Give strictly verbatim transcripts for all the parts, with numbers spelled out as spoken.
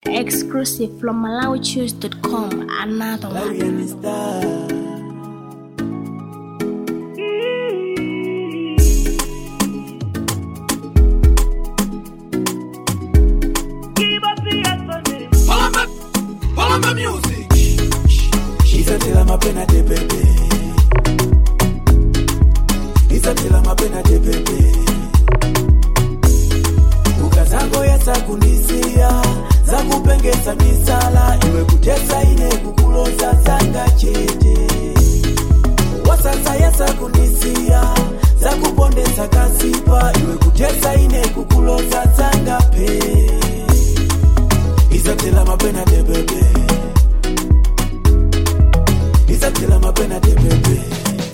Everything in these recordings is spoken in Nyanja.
Exclusive from Malawi Choose dot com. Another one. Follow my music. She's a tell my pena de baby. She's a tell my pena de baby. Ukazango ya sakundisia za kupengeza misala iwe kutesa ine kukuloza zanga chete. Wasanza ya sakundisia za kupondeza kasipa iwe kutesa ine kukuloza zanga pe. Izatela mapena de bebe. Izatela mapena de bebe.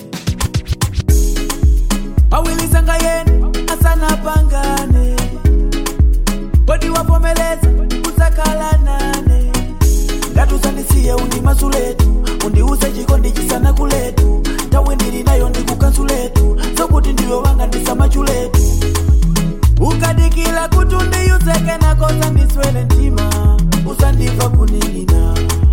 Awili zanga yenu asana pangane. Bodi wapomeleza uzakala nane. Ngatu sanisiye undi mazuletu. Undi uze jikondi jisana kuletu. Tawe ndiri nayo ndi kukansuletu. Sokuti ndiyo wanga ndisa machuletu. Ukadikila kutundi yuseke na koza niswele ntima. Usandiva kunilina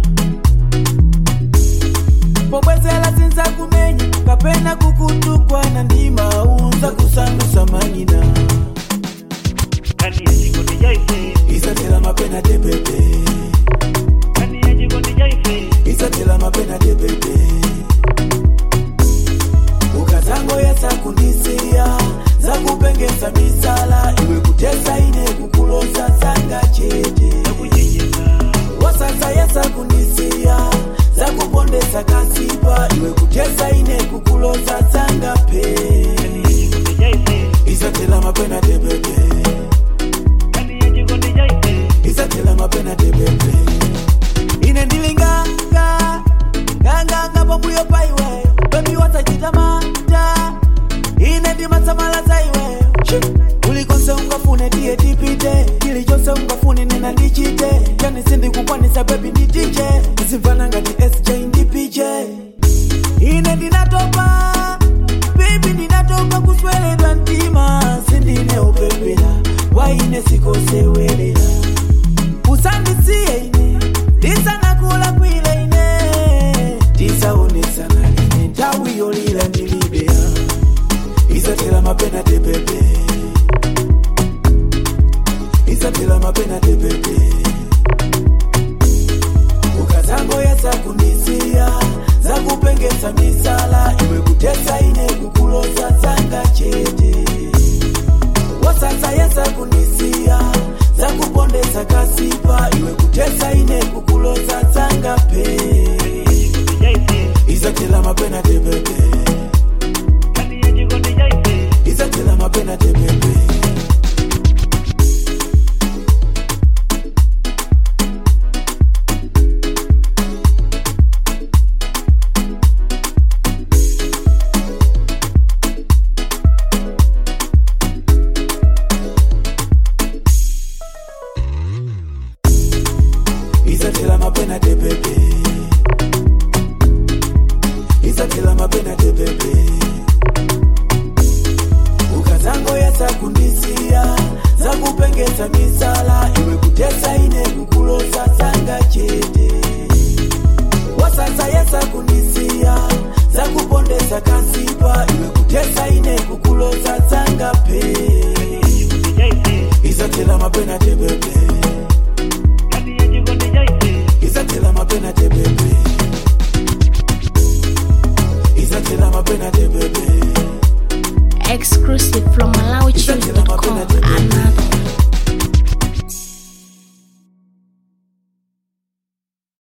Pobwezela sinza kumenya Kapena kukutukwa na ndima Unza kusandu samanyina Kani ya jikondi jaife Isatela mapena de bebe Kani ya jikondi jaife Isatela mapena de bebe Ukazango ya sakundisia za kupengeza misala iwe kutesa ine kukuloza zanga chete. Wasanza ya sakundisia za kupondeza kasipa iwe kutesa ine kukuloza zanga pe. Isatela mapena de bebe. Isatela mapena de bebe. Ine ndilinga nga Ganga nga bombuyo paiwe Baby watajitamata Ine di masamala zaiwe Ulikose ungafune diye tipite Kilichose ungafune nina ndichite Jani sindi kukwanisa baby nditije Zimfana nga di S J ndi P J Ine dinatopa Baby dinatopa kuswele dwantima Sindi ne upepela Waine sikose welela Usandisiye ine Disa nakula kwile ine Disa onesa na ine Tawi yolila nilibea Isatela mapena de bebe. Isatela mapena de bebe. Ukazango ya sakundisia za kupengeza misala iwe kutesa ine kukuloza zanga chete. Wasanza ya sakundisia za kupondeza kasipa iwe kutesa ine kukuloza zanga pe. Isatela mapena de bebe. Isatela mapena de bebe. Isatela mapena de bebe. Isatela mapena de bebe. Ukazango ya sakundisia za kupengeza misala iwe kutesa ine kukuloza zanga chete. Wasanza ya sakundisia za kupondeza kasipa iwe kutesa ine kukuloza zanga pe. Isatela mapena de bebe. Isatela mapena de bebe. Isatela mapena de bebe. Exclusive from Malawi Choose dot com. Another